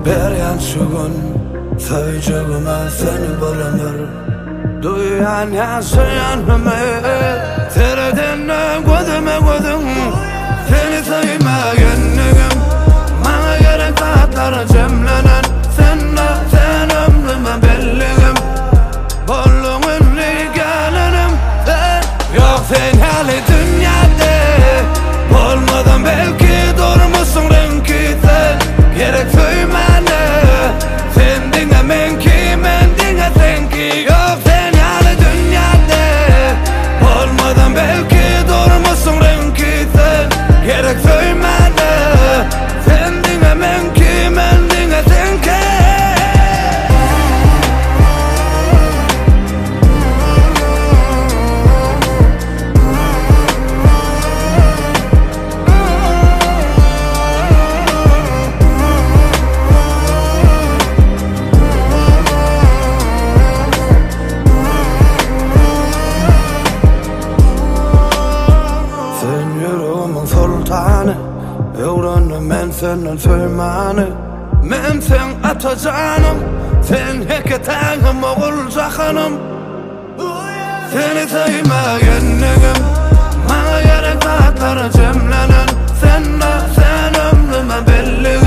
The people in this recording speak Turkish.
Beryan şu gün söyleyeceğime seni bulanır. Duyan yaşayan mı? Teredenle gözüme gözüm. Seni sevmeyenliğim. Bana gerek tatlar cemlenen. Sen ömrüme belliğim. Bolluğun gelenim. Yok sen hali dünyada. Olmadan belki durmuşsun renki sen. Gerek söymene. Sen dinlemen ki men dinle sen ki. Yok sen hali dünyada. Olmadan belki durmuşsun renki sen. Gerek söymene. Sen dinlemen ki men dinle sen ki. Sultanı öğrendim ben senin söymeni. Men sen atacanım. Sen heketağım olacak hanım. Seni sevmeyenliğim. Bana gerek tatlar cemlenen. Sen ömrüme belli.